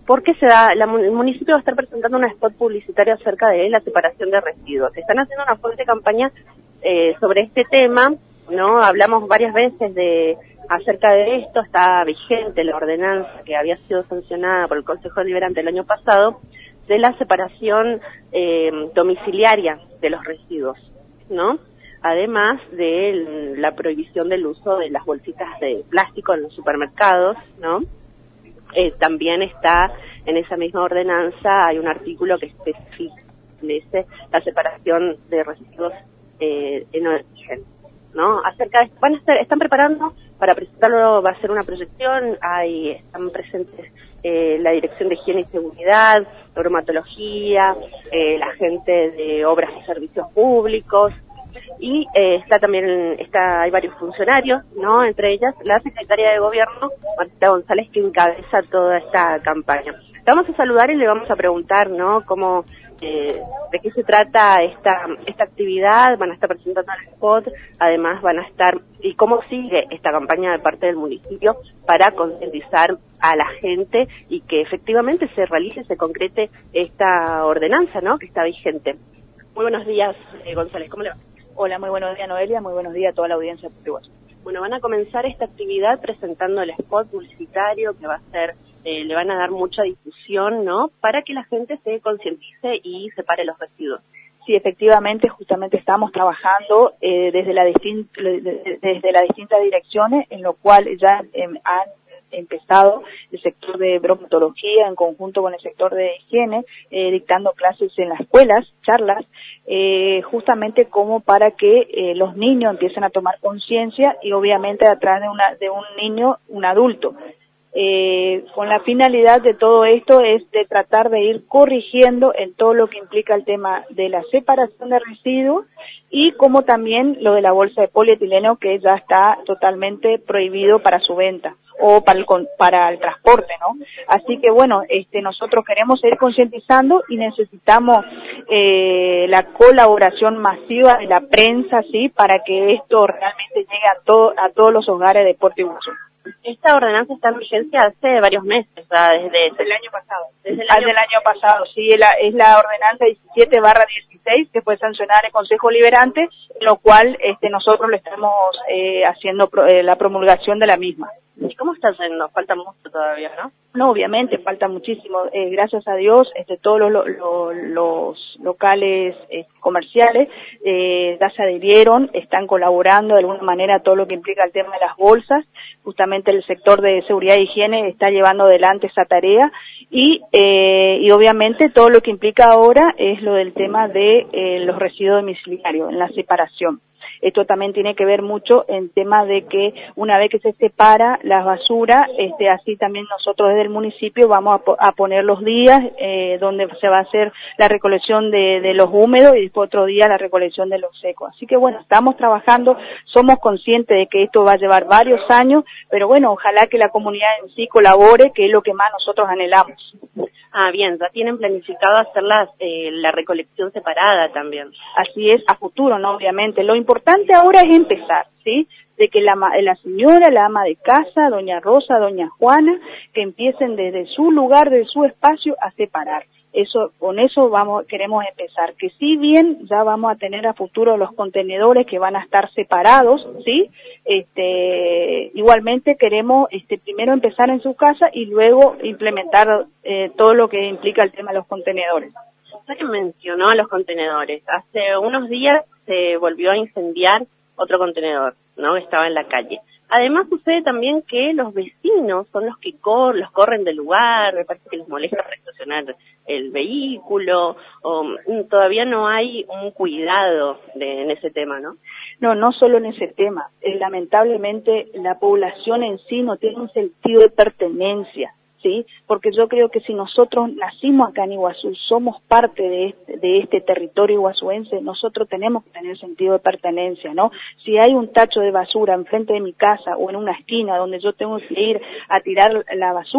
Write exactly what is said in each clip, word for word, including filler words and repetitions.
porque se da, la, el municipio va a estar presentando un spot publicitario acerca de la separación de residuos. Están haciendo una fuerte campaña eh, sobre este tema, ¿no? Hablamos varias veces de acerca de esto, está vigente la ordenanza que había sido sancionada por el Consejo Deliberante el año pasado, de la separación eh, domiciliaria de los residuos, ¿no? Además de la prohibición del uso de las bolsitas de plástico en los supermercados, ¿no? Eh, también está en esa misma ordenanza, hay un artículo que establece la separación de residuos eh, en origen, ¿no? Acerca de, van a estar, están preparando para presentarlo, va a ser una proyección, hay, están presentes eh, la Dirección de Higiene y Seguridad, Bromatología, eh, la gente de Obras y Servicios Públicos, y eh, está también, está, hay varios funcionarios, ¿no? Entre ellas la Secretaria de Gobierno, Marta González, que encabeza toda esta campaña. La vamos a saludar y le vamos a preguntar, ¿no? Cómo, eh, de qué se trata esta esta actividad, van a estar presentando el spot, además van a estar, y cómo sigue esta campaña de parte del municipio para concientizar a la gente y que efectivamente se realice, se concrete esta ordenanza, ¿no? Que está vigente. Muy buenos días, eh, González, ¿cómo le va? Hola, muy buenos días, Noelia, muy buenos días a toda la audiencia portuguesa. Bueno, van a comenzar esta actividad presentando el spot publicitario que va a ser, eh, le van a dar mucha difusión, ¿no? Para que la gente se concientice y separe los residuos. Sí, efectivamente, justamente estamos trabajando eh, desde, la distin desde las distintas direcciones, en lo cual ya eh, han empezado el sector de bromatología en conjunto con el sector de higiene, eh, dictando clases en las escuelas, charlas, eh, justamente como para que eh, los niños empiecen a tomar conciencia y obviamente atrás de, una, de un niño, un adulto. Eh, con la finalidad de todo esto es de tratar de ir corrigiendo en todo lo que implica el tema de la separación de residuos y como también lo de la bolsa de polietileno, que ya está totalmente prohibido para su venta o para el, para el transporte, ¿no? Así que bueno, este, nosotros queremos seguir concientizando y necesitamos eh, la colaboración masiva de la prensa, ¿sí? Para que esto realmente llegue a, todo, a todos los hogares de Puerto Iguazú. Esta ordenanza está en vigencia hace varios meses, o sea, desde, desde el año pasado. Desde el ah, año, del año pasado, sí, es la, es la ordenanza diecisiete barra dieciséis que fue sancionada en el Consejo Liberante, en lo cual este, nosotros le estamos eh, haciendo pro, eh, la promulgación de la misma. ¿Y cómo está yendo? Falta mucho todavía, ¿no? No, obviamente, falta muchísimo. Eh, gracias a Dios, este, todos los, los, los locales eh, comerciales eh, ya se adhirieron, están colaborando de alguna manera a todo lo que implica el tema de las bolsas. Justamente el sector de seguridad e higiene está llevando adelante esa tarea y, eh, y obviamente todo lo que implica ahora es lo del tema de eh, los residuos domiciliarios, en la separación. Esto también tiene que ver mucho en tema de que una vez que se separa las basuras, este, así también nosotros desde el municipio vamos a, po a poner los días eh, donde se va a hacer la recolección de, de los húmedos y después otro día la recolección de los secos. Así que bueno, estamos trabajando, somos conscientes de que esto va a llevar varios años, pero bueno, ojalá que la comunidad en sí colabore, que es lo que más nosotros anhelamos. Ah, bien, ya tienen planificado hacer las, eh, la recolección separada también. Así es, a futuro, ¿no? Obviamente. Lo importante ahora es empezar, ¿sí? De que la, la señora, la ama de casa, doña Rosa, doña Juana, que empiecen desde su lugar, desde su espacio, a separar. Eso, con eso vamos, queremos empezar. Que si bien ya vamos a tener a futuro los contenedores que van a estar separados, ¿sí? Este, igualmente queremos, este, primero empezar en su casa y luego implementar eh, todo lo que implica el tema de los contenedores. Usted mencionó a los contenedores. Hace unos días se volvió a incendiar otro contenedor, ¿no? Estaba en la calle. Además sucede también que los vecinos son los que cor los corren del lugar, me parece que les molesta estacionar el vehículo, o mm, todavía no hay un cuidado de, en ese tema, ¿no? No, no solo en ese tema. Eh, lamentablemente la población en sí no tiene un sentido de pertenencia, ¿sí? Porque yo creo que si nosotros nacimos acá en Iguazú, somos parte de este, de este territorio iguazuense, nosotros tenemos que tener sentido de pertenencia, ¿no? Si hay un tacho de basura enfrente de mi casa o en una esquina donde yo tengo que ir a tirar la basura,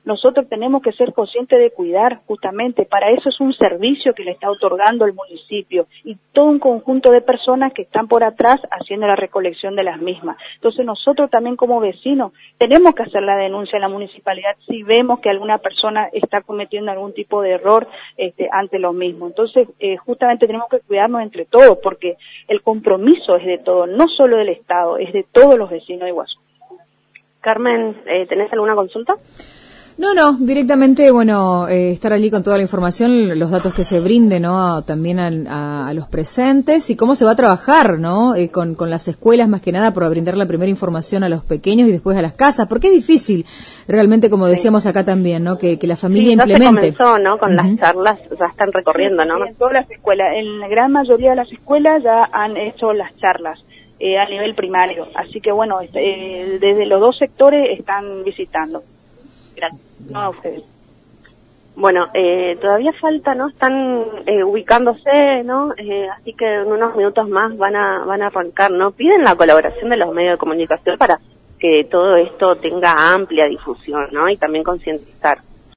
nosotros tenemos que ser conscientes de cuidar justamente, para eso es un servicio que le está otorgando el municipio y todo un conjunto de personas que están por atrás haciendo la recolección de las mismas. Entonces nosotros también como vecinos tenemos que hacer la denuncia a la municipalidad si vemos que alguna persona está cometiendo algún tipo de error este, ante lo mismo. Entonces eh, justamente tenemos que cuidarnos entre todos, porque el compromiso es de todos, no solo del Estado, es de todos los vecinos de Iguazú. Carmen, eh, ¿tenés alguna consulta? No, no, directamente, bueno, eh, estar allí con toda la información, los datos que se brinden, ¿no? También a, a, a los presentes y cómo se va a trabajar, ¿no? Eh, con, con las escuelas, más que nada, para brindar la primera información a los pequeños y después a las casas, porque es difícil, realmente, como decíamos acá también, ¿no? Que, que la familia sí, ya implemente. Se comenzó, ¿no? Con uh-huh. las charlas, ya están recorriendo, ¿no? Sí, en todas las escuelas, en la gran mayoría de las escuelas ya han hecho las charlas. Eh, a nivel primario, así que bueno, eh, desde los dos sectores están visitando. Gracias. No a ustedes. Bueno, eh, todavía falta, ¿no? Están eh, ubicándose, ¿no? Eh, así que en unos minutos más van a van a arrancar, ¿no? Piden la colaboración de los medios de comunicación para que todo esto tenga amplia difusión, ¿no? Y también concientizar.